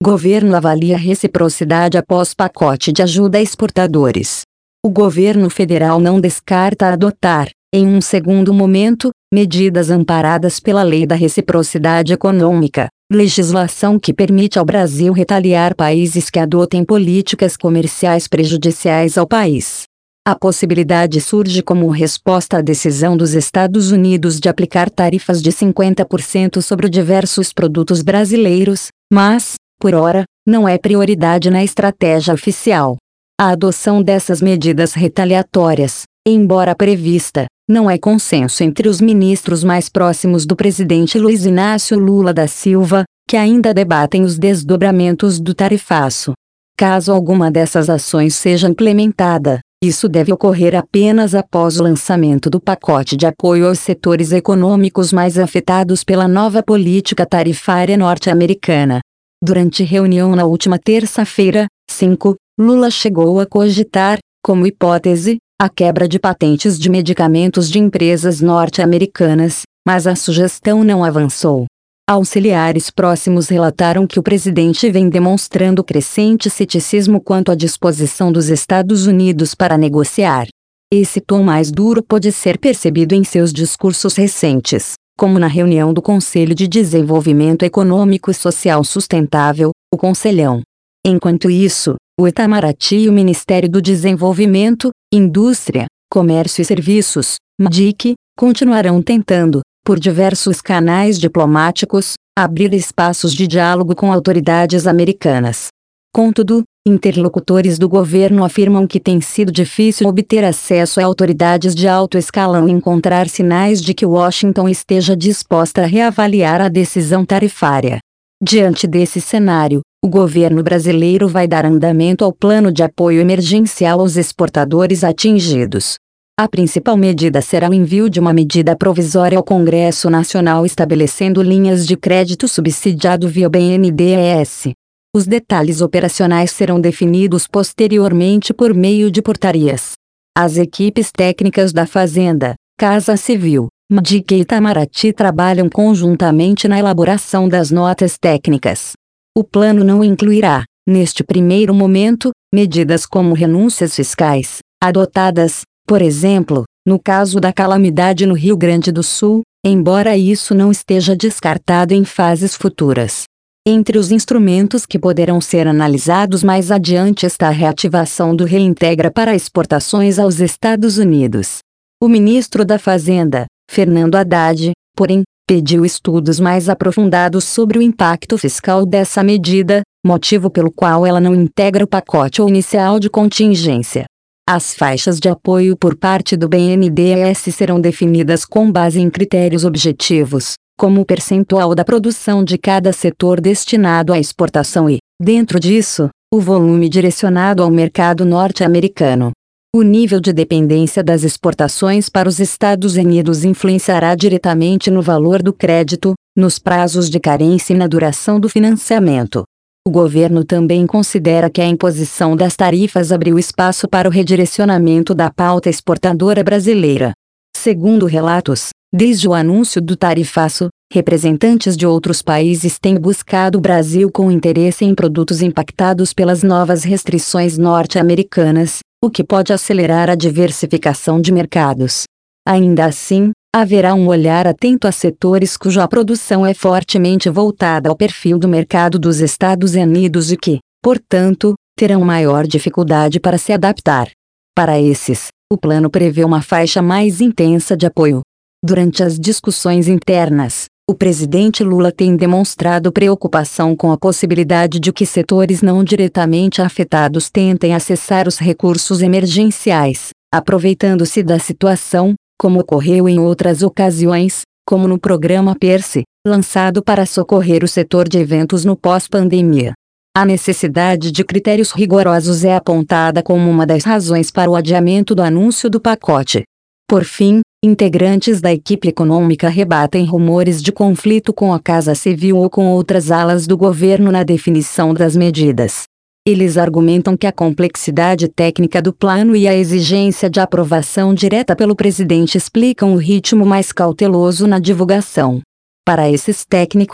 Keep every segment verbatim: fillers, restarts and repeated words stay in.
Governo avalia reciprocidade após pacote de ajuda a exportadores. O governo federal não descarta adotar, em um segundo momento, medidas amparadas pela Lei da Reciprocidade Econômica, legislação que permite ao Brasil retaliar países que adotem políticas comerciais prejudiciais ao país. A possibilidade surge como resposta à decisão dos Estados Unidos de aplicar tarifas de cinquenta por cento sobre diversos produtos brasileiros, mas, por ora, não é prioridade na estratégia oficial. A adoção dessas medidas retaliatórias, embora prevista, não é consenso entre os ministros mais próximos do presidente Luiz Inácio Lula da Silva, que ainda debatem os desdobramentos do tarifaço. Caso alguma dessas ações seja implementada, isso deve ocorrer apenas após o lançamento do pacote de apoio aos setores econômicos mais afetados pela nova política tarifária norte-americana. Durante reunião na última terça-feira, cinco, Lula chegou a cogitar, como hipótese, a quebra de patentes de medicamentos de empresas norte-americanas, mas a sugestão não avançou. Auxiliares próximos relataram que o presidente vem demonstrando crescente ceticismo quanto à disposição dos Estados Unidos para negociar. Esse tom mais duro pode ser percebido em seus discursos recentes, como na reunião do Conselho de Desenvolvimento Econômico e Social Sustentável, o Conselhão. Enquanto isso, o Itamaraty e o Ministério do Desenvolvimento, Indústria, Comércio e Serviços, M D I C, continuarão tentando, por diversos canais diplomáticos, abrir espaços de diálogo com autoridades americanas. Contudo, interlocutores do governo afirmam que tem sido difícil obter acesso a autoridades de alto escalão e encontrar sinais de que Washington esteja disposta a reavaliar a decisão tarifária. Diante desse cenário, o governo brasileiro vai dar andamento ao plano de apoio emergencial aos exportadores atingidos. A principal medida será o envio de uma medida provisória ao Congresso Nacional estabelecendo linhas de crédito subsidiado via B N D E S. Os detalhes operacionais serão definidos posteriormente por meio de portarias. As equipes técnicas da Fazenda, Casa Civil, M D I C e Itamaraty trabalham conjuntamente na elaboração das notas técnicas. O plano não incluirá, neste primeiro momento, medidas como renúncias fiscais, adotadas, por exemplo, no caso da calamidade no Rio Grande do Sul, embora isso não esteja descartado em fases futuras. Entre os instrumentos que poderão ser analisados mais adiante está a reativação do Reintegra para exportações aos Estados Unidos. O ministro da Fazenda, Fernando Haddad, porém, pediu estudos mais aprofundados sobre o impacto fiscal dessa medida, motivo pelo qual ela não integra o pacote inicial de contingência. As faixas de apoio por parte do B N D E S serão definidas com base em critérios objetivos, como o percentual da produção de cada setor destinado à exportação e, dentro disso, o volume direcionado ao mercado norte-americano. O nível de dependência das exportações para os Estados Unidos influenciará diretamente no valor do crédito, nos prazos de carência e na duração do financiamento. O governo também considera que a imposição das tarifas abriu espaço para o redirecionamento da pauta exportadora brasileira. Segundo relatos, desde o anúncio do tarifaço, representantes de outros países têm buscado o Brasil com interesse em produtos impactados pelas novas restrições norte-americanas, o que pode acelerar a diversificação de mercados. Ainda assim, haverá um olhar atento a setores cuja produção é fortemente voltada ao perfil do mercado dos Estados Unidos e que, portanto, terão maior dificuldade para se adaptar. Para esses, o plano prevê uma faixa mais intensa de apoio. Durante as discussões internas, o presidente Lula tem demonstrado preocupação com a possibilidade de que setores não diretamente afetados tentem acessar os recursos emergenciais, aproveitando-se da situação, como ocorreu em outras ocasiões, como no programa PERSE, lançado para socorrer o setor de eventos no pós-pandemia. A necessidade de critérios rigorosos é apontada como uma das razões para o adiamento do anúncio do pacote. Por fim, integrantes da equipe econômica rebatem rumores de conflito com a Casa Civil ou com outras alas do governo na definição das medidas. Eles argumentam que a complexidade técnica do plano e a exigência de aprovação direta pelo presidente explicam o ritmo mais cauteloso na divulgação. Para esses técnicos,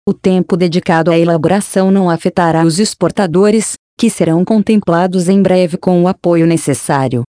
O tempo dedicado à elaboração não afetará os exportadores, que serão contemplados em breve com o apoio necessário.